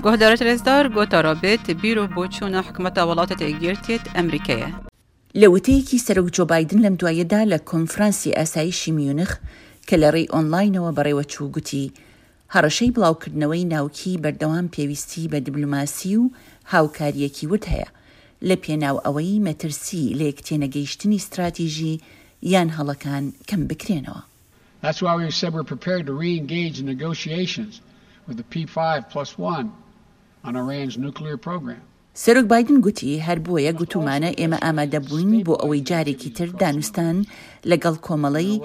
گهدارت رزدار گوتا رابط بیرو بوچونا حکومت ولاتت ایگیرتیت امریکیه. لەوتەیەکی سەرۆک جۆ بایدن لەم دوایەدا لە کۆنفرانسی ئاسایشی میونخ کە لە ڕێی ئۆنلاینەوە بەڕێوەچوو گوتی هەڕەشەی بڵاوکردنەوەی ناوکی بەردەوام پێویستی بە دیبلۆماسی و هاوکاریەکی ورد هەیە لە پێناو ئەوەی مەترسی لە یەکتێنەگەیشتنی استراتیژی یان هەڵەکان کەم بکرێنەوە. That's why we said we're prepared to re-engage in negotiations with the P5+1 on Iran's nuclear program. سەرۆک بایدن گوتی هەر بۆیە گوتومانە ئێمە ئامادە بووین بۆ ئەوەی جارێکی تر دانوستان لەگەڵ کۆمەڵەی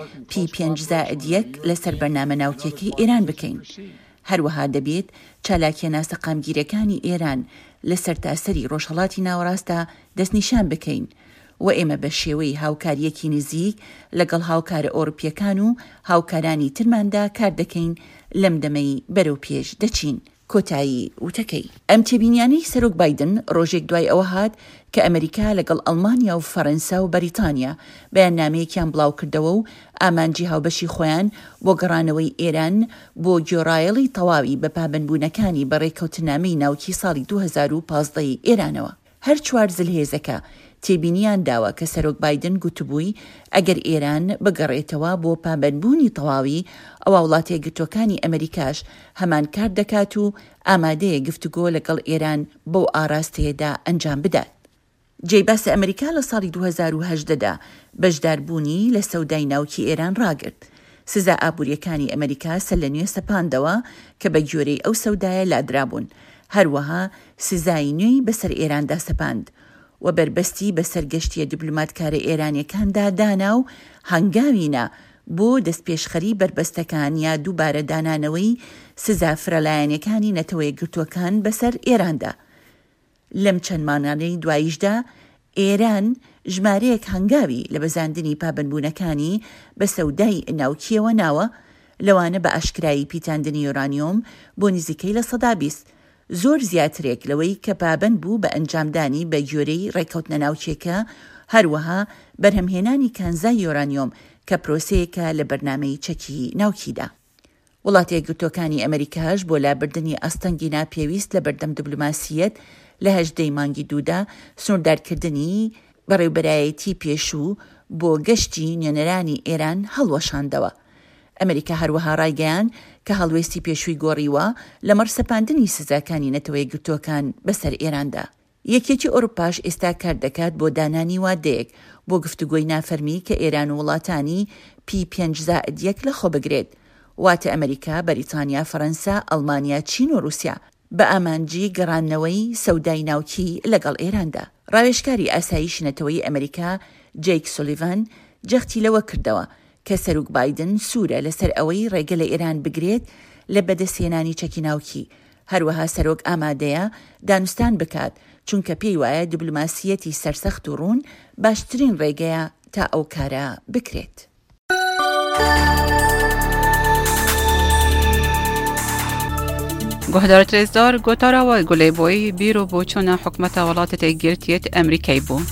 P5+1 لەسەر بەرنامە ناوکیەکەی ئێران بکەین. هەروەها دەبێت چالاکیە ناسەقامگیرەکانی ئێران لە سەرتاسەری ڕۆژهەڵاتی ناوەڕاستدا دەستنیشان بکەین و ئێمە بە شێوەی هاوکاریەکی نزیک لەگەڵ هاوکارە ئۆروپیەکان و هاوکارانی ترماندا کار دەکەین لەم دەمەی بەرەو پێش دەچین. کۆتایی وتەکەی ئەم تێبینیانەی سەرۆک بایدن ڕۆژێک دوای ئەوە هات کە ئەمریکا لەگەڵ ئەڵمانیا و فەڕەنسا و بەریتانیا بەیاننامەیەکیان بڵاو کردەوە و ئامانجی هاوبەشی خۆیان بۆ گەڕانەوەی ئێران بۆ گۆڕایەڵی تەواوی بە پابەندبوونەکانی بەڕێکەوتنامەی ناوکی ساڵی 2015 ئێرانەوە. هەر چوار زلهێزەکە تێبینیان داوە کە سەرۆک بایدن گوتبووی ئەگەر ئێران بگەڕێتەوە بۆ پابەندبوونی تەواوی ئەوە وڵاتە یەکگرتووەکانی ئەمریکاش هەمان کار دەکات و ئامادەیە گفتوگۆ لەگەڵ ئێران بۆ ئاراستەیەدا ئەنجام بدات. جێباسە ئەمریکا لە ساڵی 2018دا بەشداربوونی لە سەودای ناوکی ئێران ڕاگرت. سزا ئابوووریەکانی ئەمریکا سەر لە نوێ سەپاندەوە کە بە گوێرەی ئەو سەودایە لادرابوون. هەروەها سزای نوێی بەسەر ئێراندا سەپاند و بربەستی بە سەرگەشتیە دیبلۆماتکارە ئێرانیەکاندا دانا و هەنگاوینە بۆ دەستپێشخەری بربەستەکان یا دووبارە دانانەوەی سزا فرەلایەنەکانی نەتەوە یەکگرتووەکان بەسەر ئێراندا. لەم چەند مانگانەی دواییشدا ئێران ژمارەیەک هەنگاوی لە بەزاندنی پابەندبوونەکانی بە سەودای ناوکیەوە ناوە لەوانە بە ئاشکرایی پیتاندنی یۆرانیۆم بۆ نزیکەی لە 120 زۆر زیاترێک لەوەی کە پابەند بوو بە ئەنجامدانی بە گوێرەی ڕێکەوتنە ناوچێکە، هەروەها بەرهەمهێنانی کانزای یۆرانیۆم کە پرۆسەیەکە لە بەرنامەی چەکی ناوکیدا. وڵاتە یەکگرتووەکانی ئەمریکاش بۆ لابردنی ئەستەنگی ناپێویست لە بەردەم دیبلۆماسیەت لە 18 مانگی دوودا سنووردارکردنی بەڕێوەبەرایەتی پێشوو بۆ گەشتی نوێنەرانی ئێران هەڵوەشاندەوە. ئەمریکا هەروەها ڕایگەیان کە هەڵوێستی پێشووی گۆڕیوە لەمەڕ سەپاندنی سزاکانی نەتەوە یەکگرتووەکان بەسەر ئێراندا. یەکێتی ئۆروپاش ئێستا کار دەکات بۆ دانانی وادەیەک بۆ گفتوگۆی نافەرمی کە ئێران و وڵاتانی P5+1 لەخۆ بگرێت، واتە ئەمریکا، بەریتانیا، فەڕەنسا، ئەڵمانیا، چین و رووسیا بە ئامانجی گەڕانەوەی سەودای ناوکی لەگەڵ ئێراندا. ڕاوێژکاری ئاسایشی نەتەوەی ئەمریکا جەیک سۆلیڤان جەختی لەوە کردەوە کە سەرۆک بایدن سوورە لەسەر ئەوەی ڕێگە لە ئێران بگرێت لە بەدەستهێنانی چەکی ناوکی. هەروەها سەرۆک ئامادەیە دانوستان بکات چونکە پێی وایە دیبلۆماسیەتی سەرسەخت و ڕوون باشترین ڕێگەیە تا ئەو کارە بکرێت. گهدارت رزدار گوتا راوای گلی بوی بیرو بوچونا حکومت ولاتت ایگیرتیت امریکی بو.